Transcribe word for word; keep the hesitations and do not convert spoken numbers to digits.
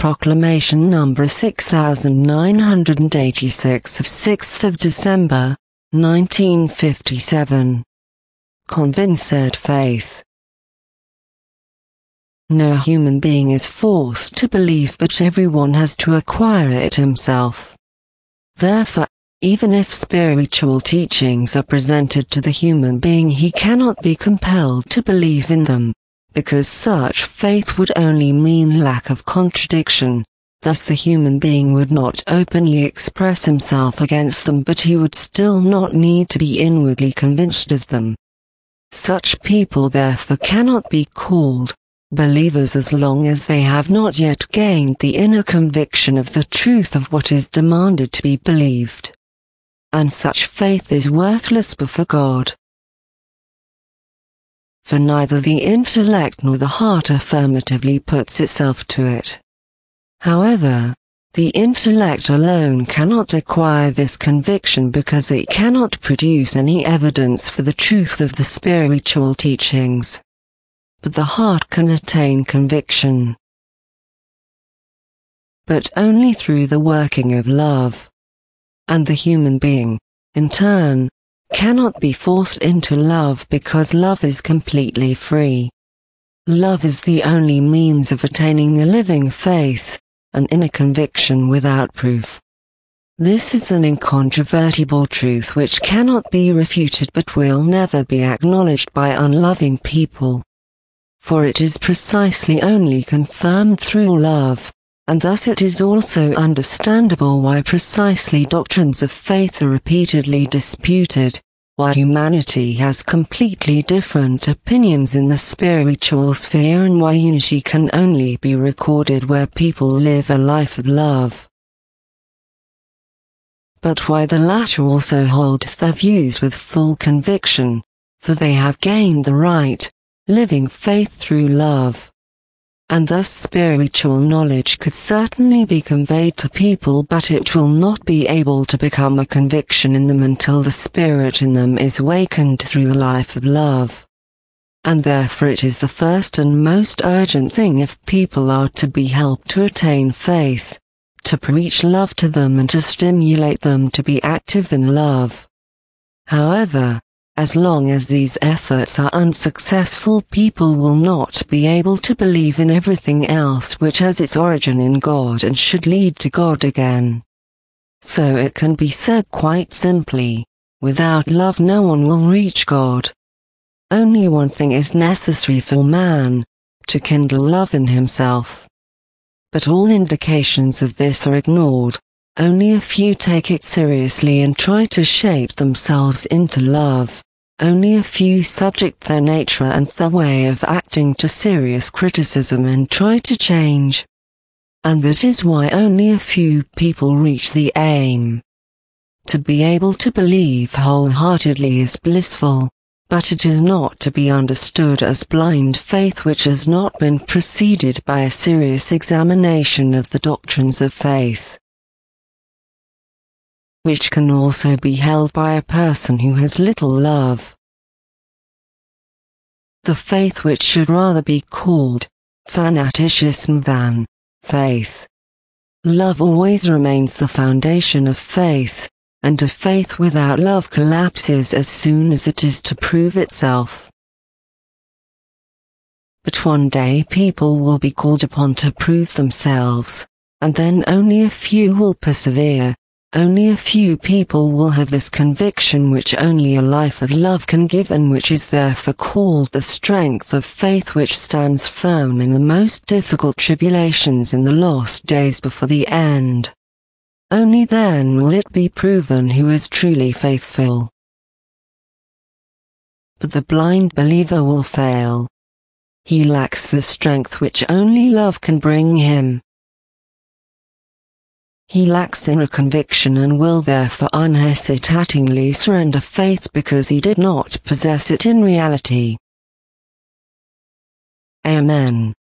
Proclamation number six thousand nine hundred eighty-six of sixth of December, nineteen fifty-seven. Convinced faith. No human being is forced to believe, but everyone has to acquire it himself. Therefore, even if spiritual teachings are presented to the human being, he cannot be compelled to believe in them, because such faith would only mean lack of contradiction. Thus the human being would not openly express himself against them, but he would still not need to be inwardly convinced of them. Such people therefore cannot be called believers as long as they have not yet gained the inner conviction of the truth of what is demanded to be believed. And such faith is worthless before God. For neither the intellect nor the heart affirmatively puts itself to it. However, the intellect alone cannot acquire this conviction because it cannot produce any evidence for the truth of the spiritual teachings. But the heart can attain conviction. But only through the working of love. And the human being, in turn, cannot be forced into love because love is completely free. Love is the only means of attaining a living faith, an inner conviction without proof. This is an incontrovertible truth which cannot be refuted but will never be acknowledged by unloving people. For it is precisely only confirmed through love, and thus it is also understandable why precisely doctrines of faith are repeatedly disputed, why humanity has completely different opinions in the spiritual sphere, and why unity can only be recorded where people live a life of love. But why the latter also hold their views with full conviction, for they have gained the right, living faith through love. And thus spiritual knowledge could certainly be conveyed to people, but it will not be able to become a conviction in them until the spirit in them is awakened through the life of love. And therefore it is the first and most urgent thing, if people are to be helped to attain faith, to preach love to them and to stimulate them to be active in love. However, as long as these efforts are unsuccessful, people will not be able to believe in everything else which has its origin in God and should lead to God again. So it can be said quite simply, without love no one will reach God. Only one thing is necessary for man, to kindle love in himself. But all indications of this are ignored. Only a few take it seriously and try to shape themselves into love. Only a few subject their nature and their way of acting to serious criticism and try to change. And that is why only a few people reach the aim. To be able to believe wholeheartedly is blissful, but it is not to be understood as blind faith which has not been preceded by a serious examination of the doctrines of faith, which can also be held by a person who has little love. The faith which should rather be called fanaticism than faith. Love always remains the foundation of faith, and a faith without love collapses as soon as it is to prove itself. But one day people will be called upon to prove themselves, and then only a few will persevere. Only a few people will have this conviction which only a life of love can give, and which is therefore called the strength of faith, which stands firm in the most difficult tribulations in the lost days before the end. Only then will it be proven who is truly faithful. But the blind believer will fail. He lacks the strength which only love can bring him. He lacks inner conviction and will therefore unhesitatingly surrender faith because he did not possess it in reality. Amen.